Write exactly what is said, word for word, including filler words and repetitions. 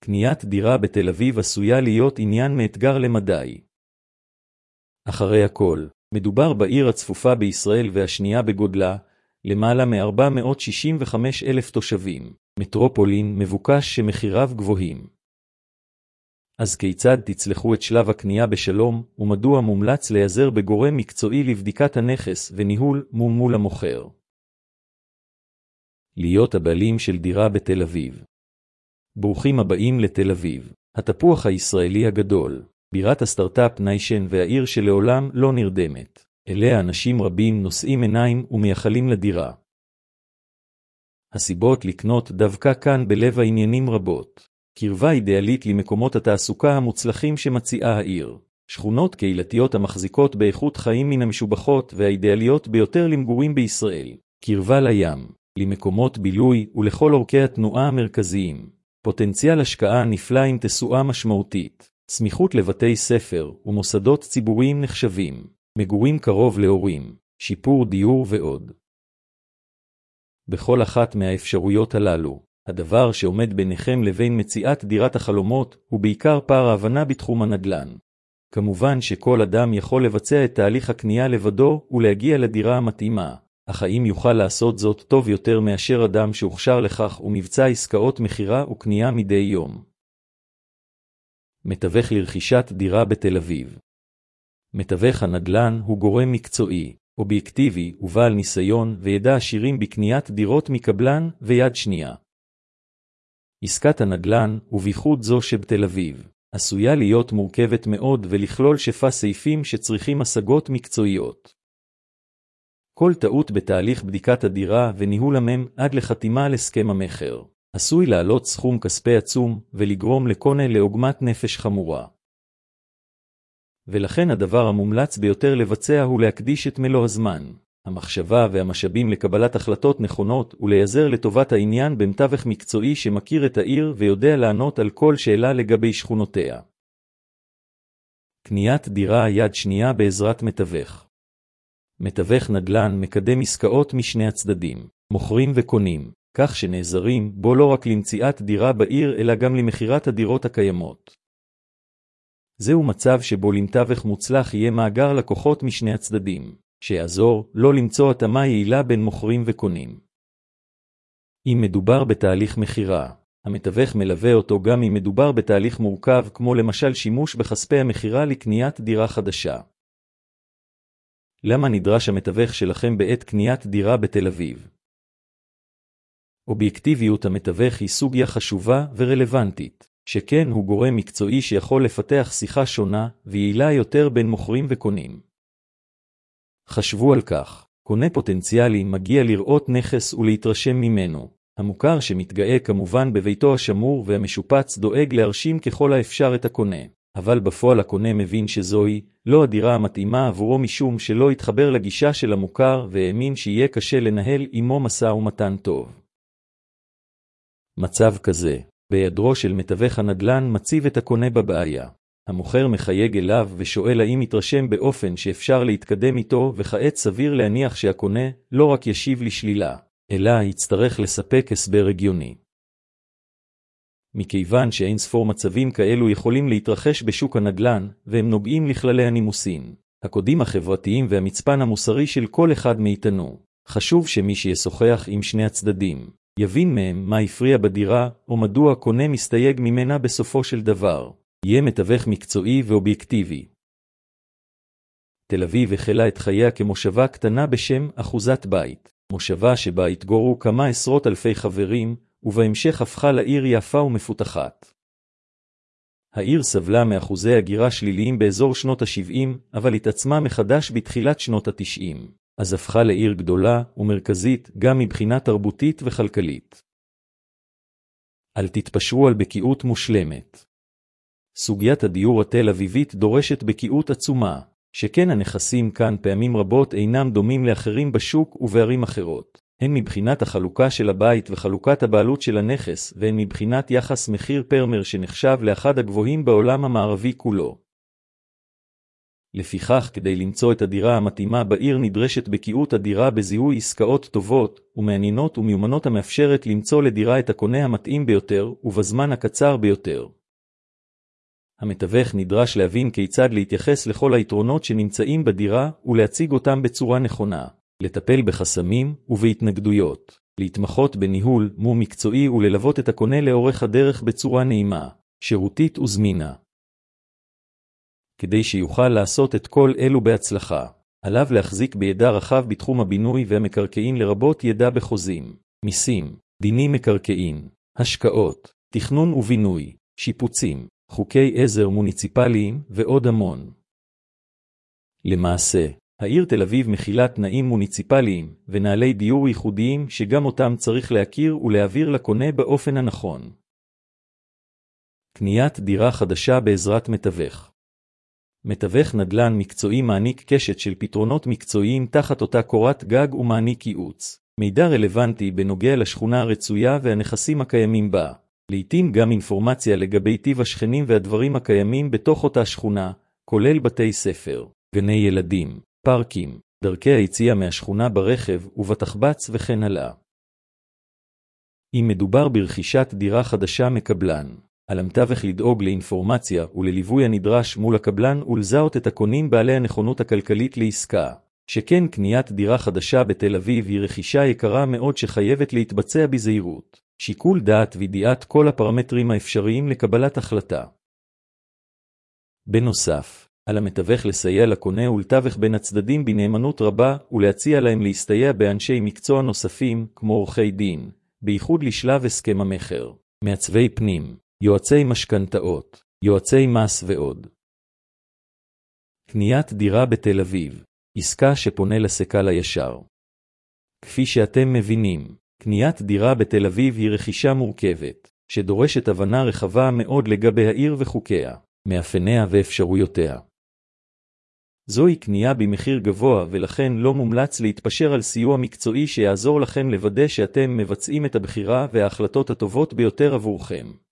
קניית דירה בתל אביב עשויה להיות עניין מאתגר למדי. אחרי הכל, מדובר בעיר הצפופה בישראל והשנייה בגודלה, למעלה מ-ארבע מאות שישים וחמישה אלף תושבים, מטרופולין מבוקש שמחיריו גבוהים. אז כיצד תצלחו את שלב הקנייה בשלום, ומדוע מומלץ להיעזר בגורם מקצועי לבדיקת הנכס וניהול מול המוכר? להיות הבעלים של דירה בתל אביב. ברוכים הבאים לתל אביב, התפוח הישראלי הגדול, בירת הסטארט-אפ ניישן והעיר שלעולם לא נרדמת. אליה אנשים רבים נושאים עיניים ומייחלים לדירה. הסיבות לקנות דווקא כאן בלב העניינים רבות. קרבה אידיאלית למקומות התעסוקה המוצלחים שמציעה העיר. שכונות קהילתיות המחזיקות באיכות חיים מן המשובחות והאידיאליות ביותר למגורים בישראל. קרבה לים, למקומות בילוי ולכל אורכי התנועה המרכזיים. פוטנציאל השקעה נפלא עם תשואה משמעותית. סמיכות לבתי ספר ומוסדות ציבוריים נחשבים. מגורים קרוב להורים, שיפור דיור ועוד. בכל אחת מהאפשרויות הללו, הדבר שעומד ביניכם לבין מציאת דירת החלומות הוא בעיקר פער ההבנה בתחום הנדל"ן. כמובן שכל אדם יכול לבצע את תהליך הקנייה לבדו ולהגיע לדירה המתאימה, אך האם יוכל לעשות זאת טוב יותר מאשר אדם שהוכשר לכך ומבצע עסקאות מחירה וקנייה מדי יום? מתווך לרכישת דירה בתל אביב. מתווך הנדל"ן הוא גורם מקצועי, אובייקטיבי ובעל ניסיון וידע עשירים בקניית דירות מקבלן ויד שנייה. עסקת הנדל"ן, ובייחוד זו שבתל אביב, עשויה להיות מורכבת מאוד ולכלול שפע סעיפים שצריכים השגות מקצועיות. כל טעות בתהליך בדיקת הדירה וניהול המם עד לחתימה על הסכם המחר, עשוי לעלות סכום כספי עצום ולגרום לקונה לעוגמת נפש חמורה. ולכן הדבר המומלץ ביותר לבצע הוא להקדיש את מלוא הזמן, המחשבה והמשאבים לקבלת החלטות נכונות ולייזר לטובת העניין במתווך מקצועי שמכיר את העיר ויודע לענות על כל שאלה לגבי שכונותיה. קניית דירה יד שנייה בעזרת מתווך. מתווך נדל"ן מקדם עסקאות משני הצדדים, מוכרים וקונים, כך שנעזרים בו לא רק למציאת דירה בעיר אלא גם למחירת הדירות הקיימות. זהו מצב שבו למתווך מוצלח יהיה מאגר לקוחות משני הצדדים, שיעזור לא למצוא התאמה יעילה בין מוכרים וקונים. אם מדובר בתהליך מחירה, המתווך מלווה אותו גם אם מדובר בתהליך מורכב כמו למשל שימוש בכספי המחירה לקניית דירה חדשה. למה נדרש המתווך שלכם בעת קניית דירה בתל אביב? אובייקטיביות המתווך היא סוגיה חשובה ורלוונטית. שכן הוא גורם מקצועי שיכול לפתח שיחה שונה ויעילה יותר בין מוכרים וקונים. חשבו על כך, קונה פוטנציאלי מגיע לראות נכס ולהתרשם ממנו. המוכר שמתגאה כמובן בביתו השמור והמשופץ דואג להרשים ככל האפשר את הקונה, אבל בפועל הקונה מבין שזוהי לא הדירה המתאימה עבורו משום שלא התחבר לגישה של המוכר והאמין שיהיה קשה לנהל עמו משא ומתן טוב. מצב כזה בהיעדרו של מתווך הנדל"ן מציב את הקונה בבעיה. המוכר מחייג אליו ושואל האם יתרשם באופן שאפשר להתקדם איתו וכעת סביר להניח שהקונה לא רק ישיב לשלילה, אלא יצטרך לספק הסבר הגיוני. מכיוון שאין ספור מצבים כאלו יכולים להתרחש בשוק הנדל"ן והם נוגעים לכללי הנימוסין, הקודים החברתיים והמצפן המוסרי של כל אחד מאיתנו, חשוב שמי שישוחח עם שני הצדדים יבין מהם מה הפריע בדירה, או מדוע קונה מסתייג ממנה בסופו של דבר. יהיה מתווך מקצועי ואובייקטיבי. תל אביב החלה את חייה כמושבה קטנה בשם אחוזת בית, מושבה שבה התגוררו כמה עשרות אלפי חברים, ובהמשך הפכה לעיר יפה ומפותחת. העיר סבלה מאחוזי הגירה שליליים באזור שנות ה-שבעים, אבל התעצמה מחדש בתחילת שנות ה-תשעים. אז הפכה לעיר גדולה ומרכזית גם מבחינה תרבותית וכלכלית. אל תתפשרו על בקיאות מושלמת. סוגיית הדיור התל אביבית דורשת בקיאות עצומה, שכן הנכסים כאן פעמים רבות אינם דומים לאחרים בשוק ובערים אחרות. הן מבחינת החלוקה של הבית וחלוקת הבעלות של הנכס, והן מבחינת יחס מחיר פרמר שנחשב לאחד הגבוהים בעולם המערבי כולו. לפיכך, כדי למצוא את הדירה המתאימה בעיר נדרשת בקיאות אדירה בזיהוי עסקאות טובות ומעניינות ומיומנות המאפשרת למצוא לדירה את הקונה המתאים ביותר ובזמן הקצר ביותר. המתווך נדרש להבין כיצד להתייחס לכל היתרונות שנמצאים בדירה ולהציג אותם בצורה נכונה, לטפל בחסמים ובהתנגדויות, להתמחות בניהול מום מקצועי וללוות את הקונה לאורך הדרך בצורה נעימה, שירותית וזמינה. כדי שיוכל לעשות את כל אלו בהצלחה, עליו להחזיק בידע רחב בתחום הבינוי והמקרקעין לרבות ידע בחוזים, מיסים, דיני מקרקעין, השקעות, תכנון ובינוי, שיפוצים, חוקי עזר מוניציפליים ועוד המון. למעשה, העיר תל אביב מכילה תנאים מוניציפליים ונהלי דיור ייחודיים שגם אותם צריך להכיר ולהעביר לקונה באופן הנכון. קניית דירה חדשה בעזרת מתווך. מתווך נדל"ן מקצועי מעניק קשת של פתרונות מקצועיים תחת אותה קורת גג ומעניק ייעוץ, מידע רלוונטי בנוגע לשכונה הרצויה והנכסים הקיימים בה, לעתים גם אינפורמציה לגבי טיב השכנים והדברים הקיימים בתוך אותה שכונה, כולל בתי ספר, גני ילדים, פארקים, דרכי היציאה מהשכונה ברכב ובתחבץ וכן הלאה. אם מדובר ברכישת דירה חדשה מקבלן, על המתווך לדאוג לאינפורמציה ולליווי הנדרש מול הקבלן ולזהות את הקונים בעלי הנכונות הכלכלית לעסקה, שכן קניית דירה חדשה בתל אביב היא רכישה יקרה מאוד שחייבת להתבצע בזהירות, שיקול דעת וידיעת כל הפרמטרים האפשריים לקבלת החלטה. בנוסף, על המתווך לסייע לקונה ולתווך בין הצדדים בנאמנות רבה ולהציע להם להסתייע באנשי מקצוע נוספים כמו עורכי דין, בייחוד לשלב הסכם המחר, מעצבי פנים, יועצי משכנתאות, יועצי מס ועוד. קניית דירה בתל אביב, עסקה שפונה לסקל הישר. כפי שאתם מבינים, קניית דירה בתל אביב היא רכישה מורכבת, שדורשת הבנה רחבה מאוד לגבי העיר וחוקיה, מאפניה ואפשרויותיה. זוהי קנייה במחיר גבוה ולכן לא מומלץ להתפשר על סיוע מקצועי שיעזור לכם לוודא שאתם מבצעים את הבחירה וההחלטות הטובות ביותר עבורכם.